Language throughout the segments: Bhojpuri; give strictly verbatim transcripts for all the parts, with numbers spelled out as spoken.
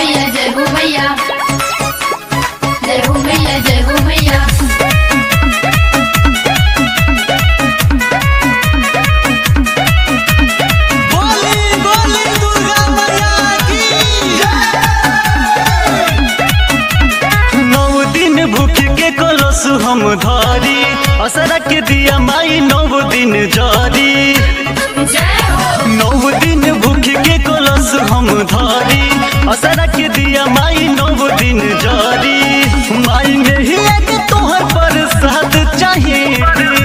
मैया जय हो मैया जय हो मैया जय हो मैया। बोली बोली दुर्गा मैया की जय। नौ दिन भूख के कलश हम धारी, असरा के दिया माई नौ दिन जारी। नौ दिन भूख के कलश हम धारी, असरा के दिया माई नौ दिन जारी। माई में ही एक तोहर प्रसाद चाहिए,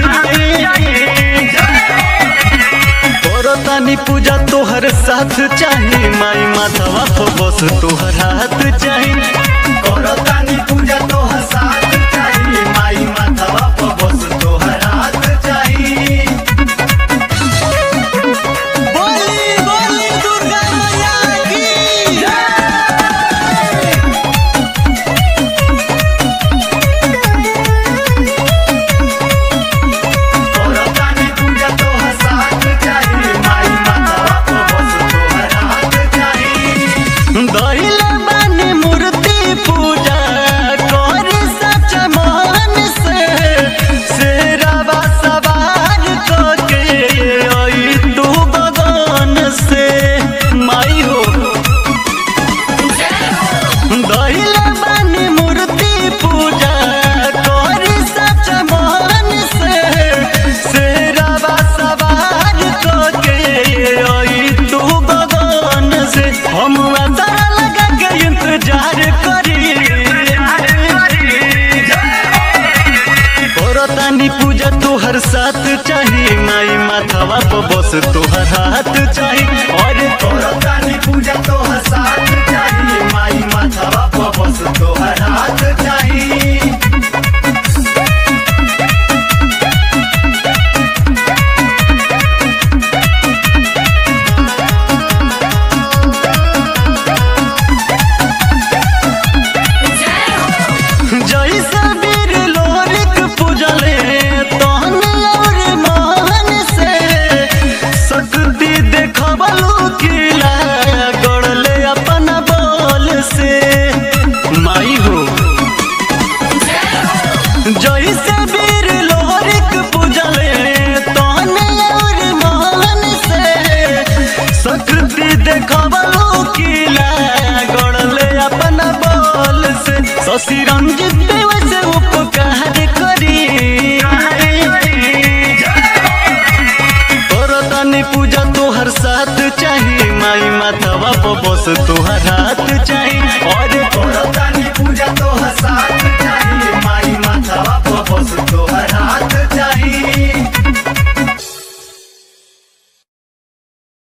तानी पूजा तोहर साथ चाही। माई माथवा पर बस तोहर हाथ चाही। करतानी पूजा तोहर साथ चाही, माई माथवा पर बस तोहर हाथ चाही। बोली बोली दुर्गा मैया की करतानी पूजा तोहर साथ चाही, माई माथवा पर बस तोहर हाथ चाही। दहिला बानी मूर्ति पूजा कर सच मन से। शेरावा सवार करके आई तू बगान से। माई हो दहिला बानी मूर्ति पूजा कर सच मन से। शेरावा सवार करके आई तू बगान से। हम अंदर लगा के इंतजार करी, करतानी पूजा तोहर साथ चाही। माई माथवा पर बस तोहर हाथ चाही। और करतानी पूजा तोहर साथ चाही, माई माथवा पर बस तोहर हाथ चाही। जैसे वीर लोरिक पूजले तहन और मान से। शक्ति देखबलू किला गड़ले अपना बल से। माई हो जैसे वीर लोरिक पूजले तहन और मान से। शक्ति देखबलू किला गड़ले अपना बल से। शशि रंजित देव से उपकार करी, करतानी पूजा तोहर साथ चाही। माई माथवा पर बस तोहर हाथ चाही।